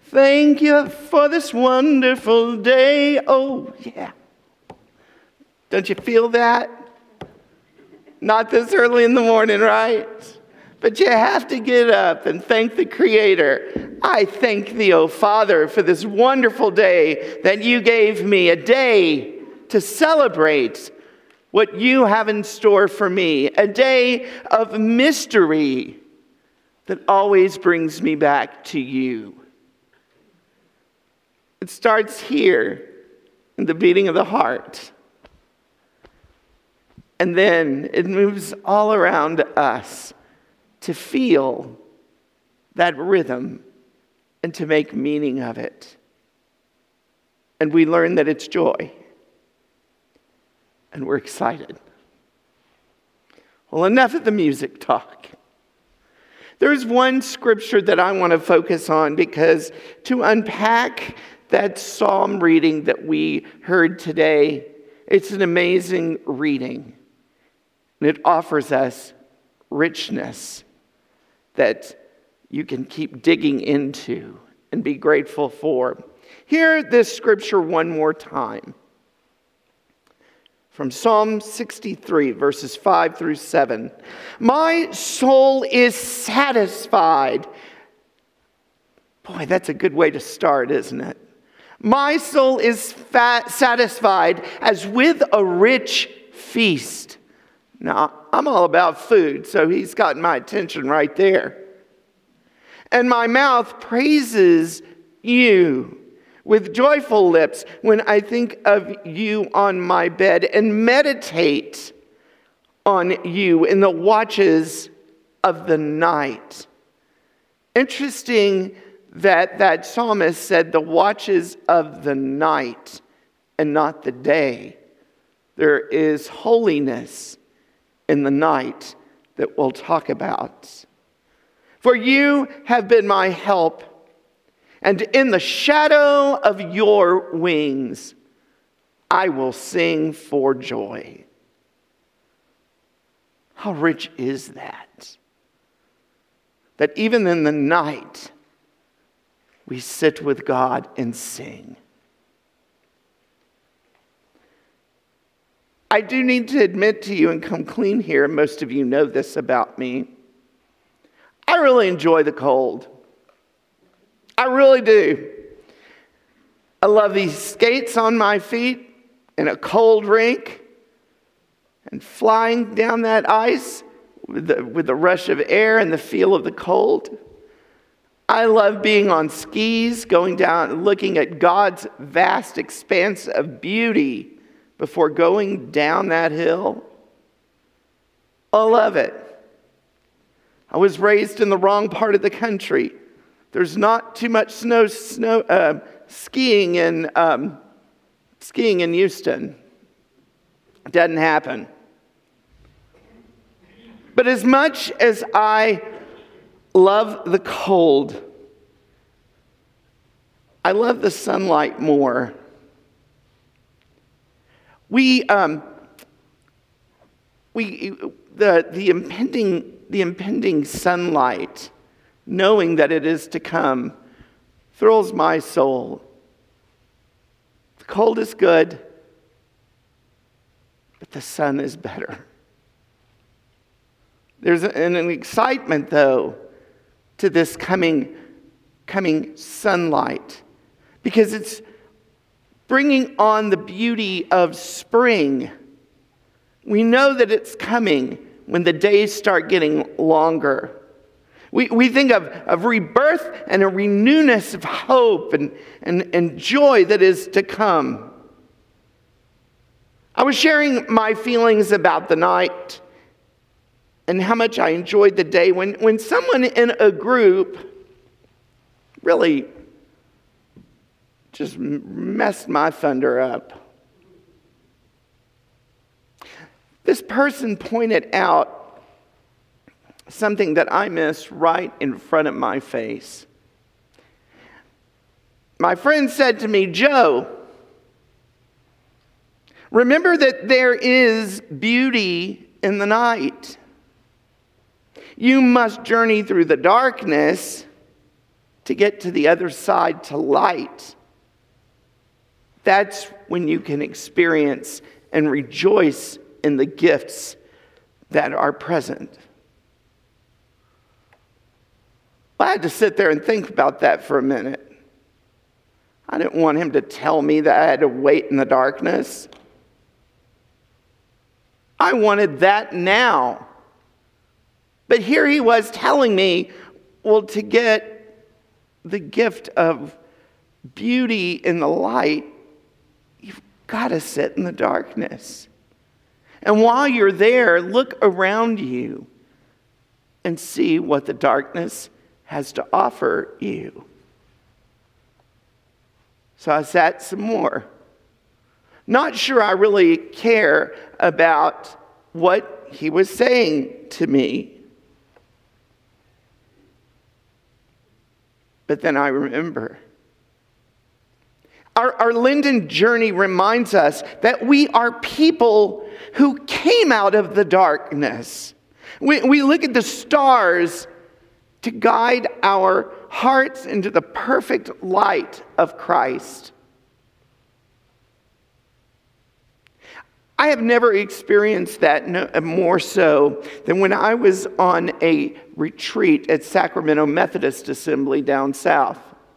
Thank you for this wonderful day. Oh, yeah. Don't you feel that? Not this early in the morning, right? But you have to get up and thank the Creator. I thank thee, O Father, for this wonderful day that you gave me, a day to celebrate what you have in store for me, a day of mystery that always brings me back to you. It starts here in the beating of the heart. And then it moves all around us to feel that rhythm and to make meaning of it. And we learn that it's joy. And we're excited. Well, enough of the music talk. There's one scripture that I want to focus on because to unpack that psalm reading that we heard today, it's an amazing reading. And it offers us richness that you can keep digging into and be grateful for. Hear this scripture one more time. From Psalm 63, verses 5 through 7. My soul is satisfied. Boy, that's a good way to start, isn't it? My soul is satisfied as with a rich feast. Now, I'm all about food, so he's gotten my attention right there. And my mouth praises you with joyful lips when I think of you on my bed and meditate on you in the watches of the night. Interesting that psalmist said the watches of the night and not the day. There is holiness in the night that we'll talk about. For you have been my help, and in the shadow of your wings I will sing for joy. How rich is that? That even in the night we sit with God and sing. I do need to admit to you and come clean here, and most of you know this about me. I really enjoy the cold. I really do. I love these skates on my feet in a cold rink and flying down that ice with the rush of air and the feel of the cold. I love being on skis, going down and looking at God's vast expanse of beauty before going down that hill. I love it. I was raised in the wrong part of the country. There's not too much skiing in Houston. It doesn't happen. But as much as I love the cold, I love the sunlight more. The impending sunlight, knowing that it is to come, thrills my soul. The cold is good, but the sun is better. There's an excitement, though, to this coming sunlight, because it's bringing on the beauty of spring. We know that it's coming when the days start getting longer. We think of rebirth and a renewness of hope and joy that is to come. I was sharing my feelings about the night and how much I enjoyed the day when someone in a group really just messed my thunder up. This person pointed out something that I missed right in front of my face. My friend said to me, "Joe, remember that there is beauty in the night. You must journey through the darkness to get to the other side to light, that's when you can experience and rejoice in the gifts that are present. I had to sit there and think about that for a minute. I didn't want him to tell me that I had to wait in the darkness. I wanted that now. But here he was telling me, well, to get the gift of beauty in the light, you've got to sit in the darkness. And while you're there, look around you and see what the darkness has to offer you. So I sat some more. Not sure I really care about what he was saying to me. But then I remember. Our Linden journey reminds us that we are people who came out of the darkness. We look at the stars to guide our hearts into the perfect light of Christ. I have never experienced that more so than when I was on a retreat at Sacramento Methodist Assembly down south.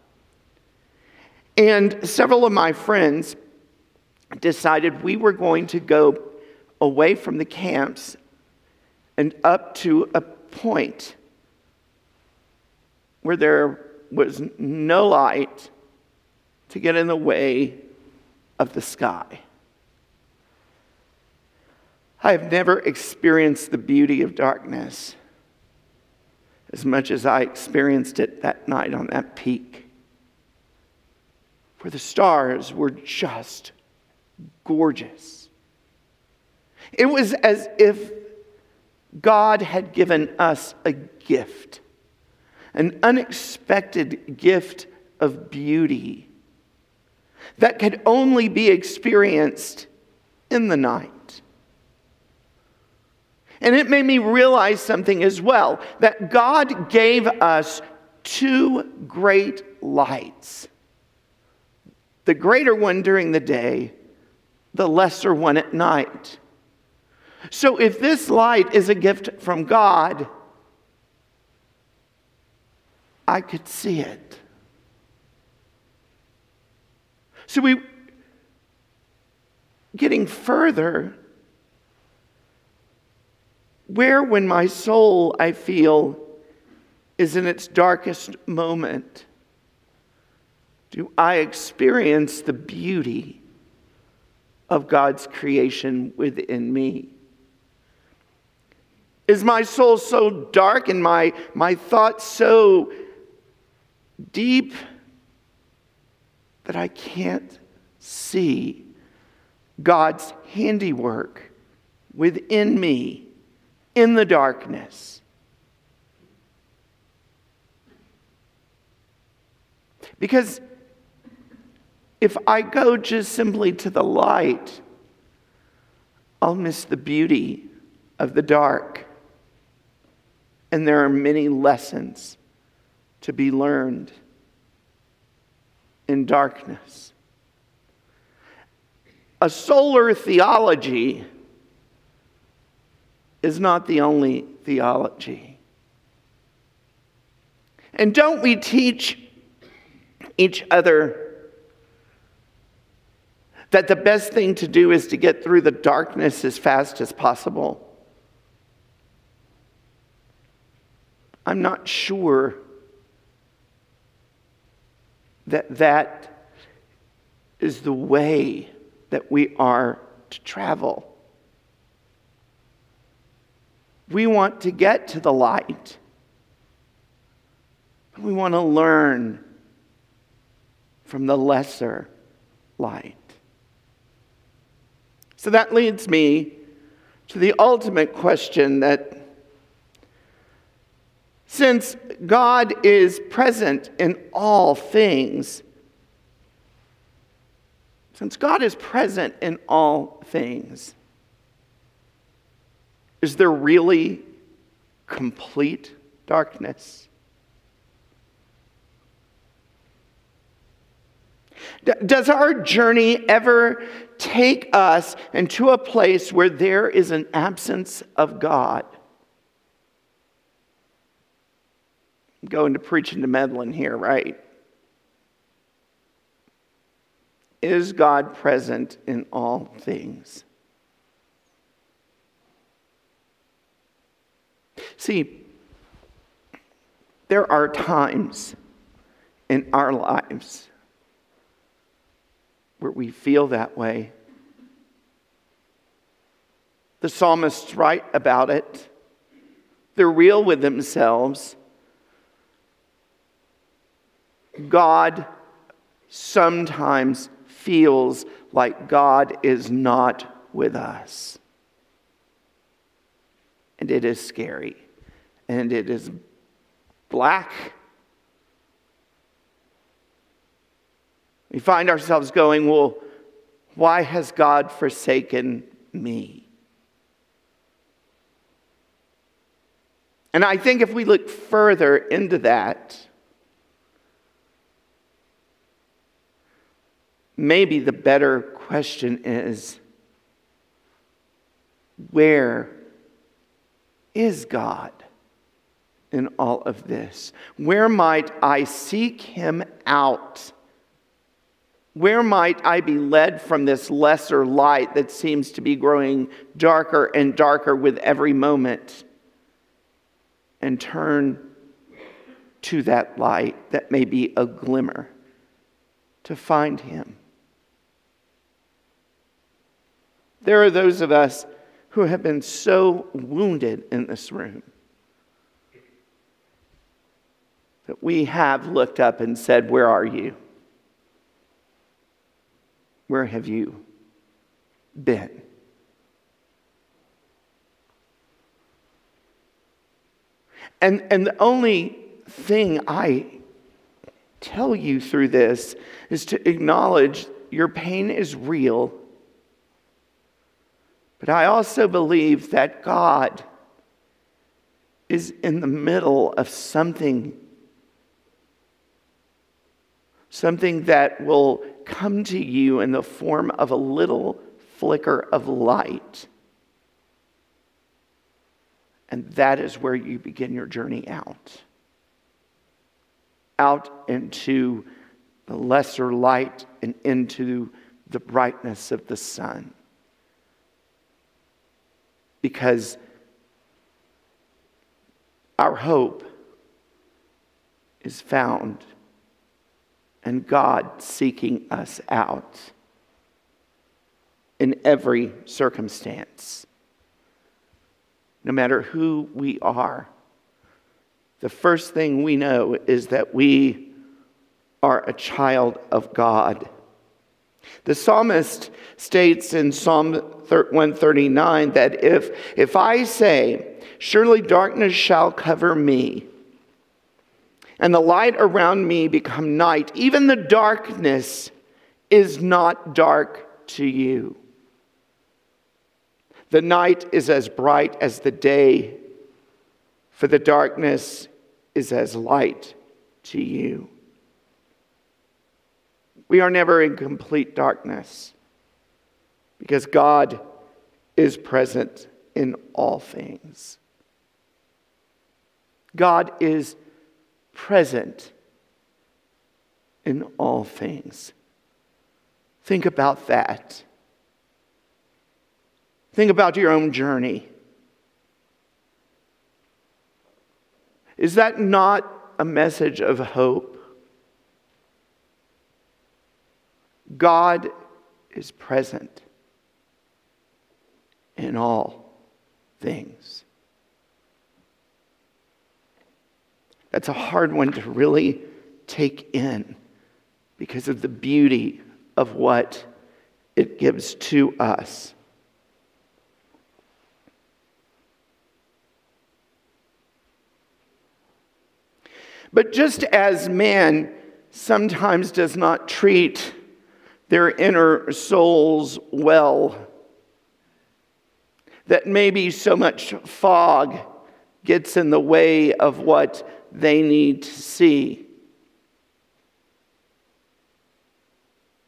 And several of my friends decided we were going to go away from the camps and up to a point where there was no light to get in the way of the sky. I have never experienced the beauty of darkness as much as I experienced it that night on that peak, where the stars were just gorgeous. It was as if God had given us a gift, an unexpected gift of beauty that could only be experienced in the night. And it made me realize something as well, that God gave us two great lights. The greater one during the day, the lesser one at night. So if this light is a gift from God, I could see it. So getting further, where when my soul, I feel, is in its darkest moment, do I experience the beauty of God's creation within me? Is my soul so dark and my thoughts so deep that I can't see God's handiwork within me in the darkness? Because if I go just simply to the light, I'll miss the beauty of the dark. And there are many lessons to be learned in darkness. A solar theology is not the only theology. And don't we teach each other that the best thing to do is to get through the darkness as fast as possible? I'm not sure that is the way that we are to travel. We want to get to the light. We want to learn from the lesser light. So that leads me to the ultimate question that since God is present in all things, is there really complete darkness? Does our journey ever take us into a place where there is an absence of God? I'm going to preaching to meddling here, right? Is God present in all things? See, there are times in our lives where we feel that way. The psalmists write about it. They're real with themselves. God sometimes feels like God is not with us. And it is scary. And it is black. We find ourselves going, well, why has God forsaken me? And I think if we look further into that, maybe the better question is, where is God in all of this? Where might I seek him out? Where might I be led from this lesser light that seems to be growing darker and darker with every moment, and turn to that light that may be a glimmer to find him? There are those of us who have been so wounded in this room that we have looked up and said, where are you? Where have you been? And the only thing I tell you through this is to acknowledge your pain is real. But I also believe that God is in the middle of something that will come to you in the form of a little flicker of light. And that is where you begin your journey out into the lesser light and into the brightness of the sun. Because our hope is found in God seeking us out in every circumstance. No matter who we are, the first thing we know is that we are a child of God. The psalmist states in Psalm 139 that if I say, surely darkness shall cover me, and the light around me become night, even the darkness is not dark to you. The night is as bright as the day, for the darkness is as light to you. We are never in complete darkness because God is present in all things. God is present in all things. Think about that. Think about your own journey. Is that not a message of hope? God is present in all things. That's a hard one to really take in because of the beauty of what it gives to us. But just as man sometimes does not treat their inner souls well, that maybe so much fog gets in the way of what they need to see.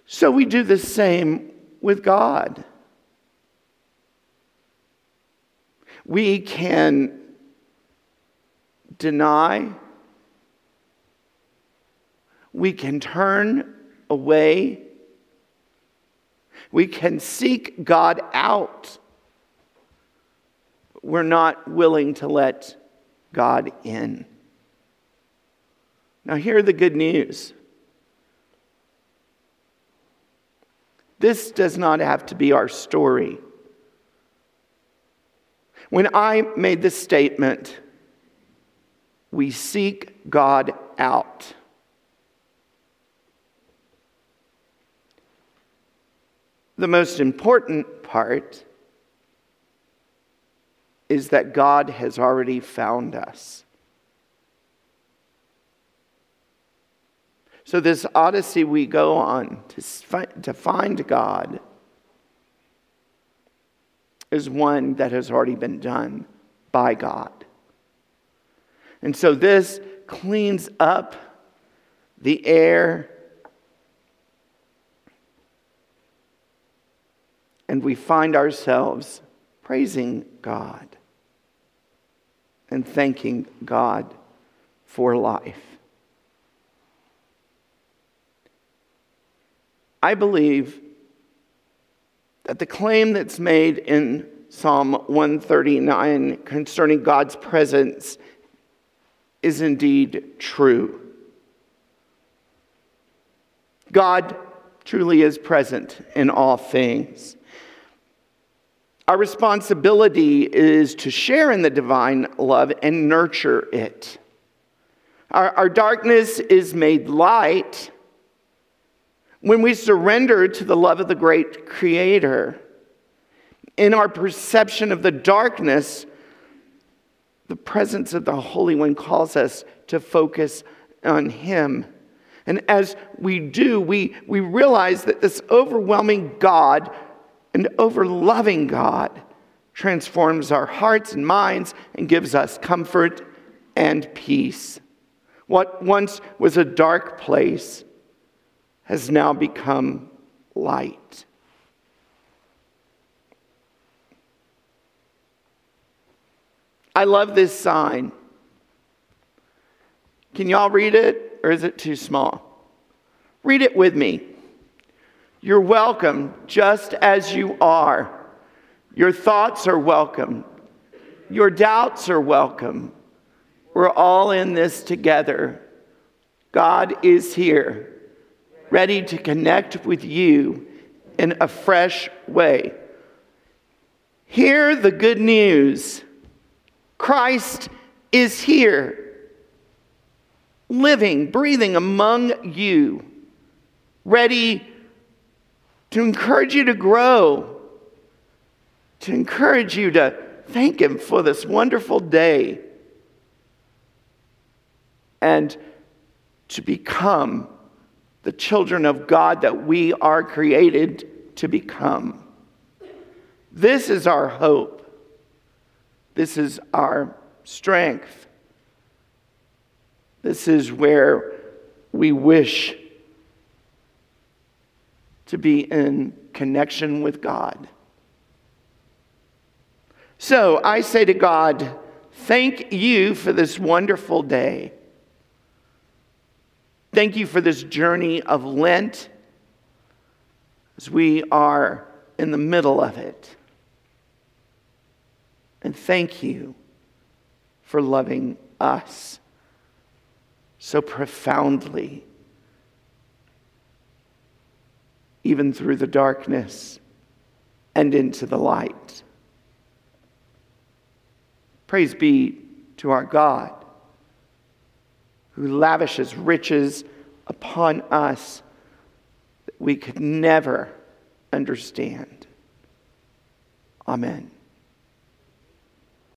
So we do the same with God. We can deny. We can turn away. We can seek God out. We're not willing to let God in. Now, hear the good news. This does not have to be our story. When I made this statement, we seek God out. The most important part is that God has already found us. So this odyssey we go on to find God is one that has already been done by God. And so this cleans up the air, and we find ourselves praising God and thanking God for life. I believe that the claim that's made in Psalm 139 concerning God's presence is indeed true. God truly is present in all things. Our responsibility is to share in the divine love and nurture it. Our darkness is made light when we surrender to the love of the great Creator. In our perception of the darkness, the presence of the Holy One calls us to focus on Him. And as we do, we realize that this overwhelming God and over-loving God transforms our hearts and minds and gives us comfort and peace. What once was a dark place has now become light. I love this sign. Can y'all read it, or is it too small? Read it with me. You're welcome just as you are. Your thoughts are welcome. Your doubts are welcome. We're all in this together. God is here, ready to connect with you in a fresh way. Hear the good news. Christ is here, living, breathing among you, ready to encourage you to grow, to encourage you to thank Him for this wonderful day, and to become the children of God that we are created to become. This is our hope. This is our strength. This is where we wish to be in connection with God. So I say to God, thank you for this wonderful day. Thank you for this journey of Lent as we are in the middle of it. And thank you for loving us so profoundly, even through the darkness and into the light. Praise be to our God, who lavishes riches upon us that we could never understand. Amen.